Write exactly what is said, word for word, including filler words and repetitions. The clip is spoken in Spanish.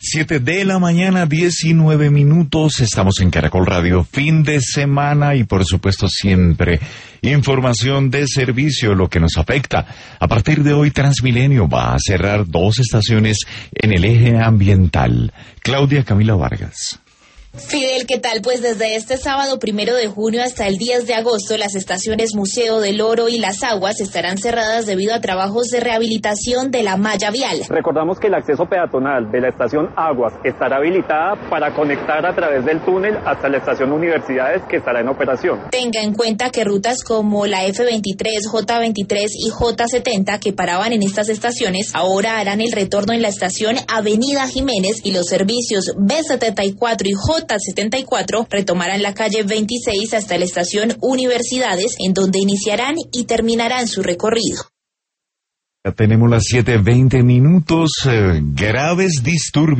Siete de la mañana, diecinueve minutos, estamos en Caracol Radio, fin de semana y por supuesto siempre información de servicio, lo que nos afecta. A partir de hoy Transmilenio va a cerrar dos estaciones en el eje ambiental. Claudia Camila Vargas. Fidel, ¿qué tal? Pues desde este sábado primero de junio hasta el diez de agosto, las estaciones Museo del Oro y Las Aguas estarán cerradas debido a trabajos de rehabilitación de la malla vial. Recordamos que el acceso peatonal de la estación Aguas estará habilitada para conectar a través del túnel hasta la estación Universidades, que estará en operación. Tenga en cuenta que rutas como la F veintitrés, J veintitrés y J setenta que paraban en estas estaciones ahora harán el retorno en la estación Avenida Jiménez y los servicios B setenta y cuatro y J setenta y cuatro retomarán la calle veintiséis hasta la estación Universidades, en donde iniciarán y terminarán su recorrido. Ya tenemos las siete veinte minutos, eh, graves disturbios.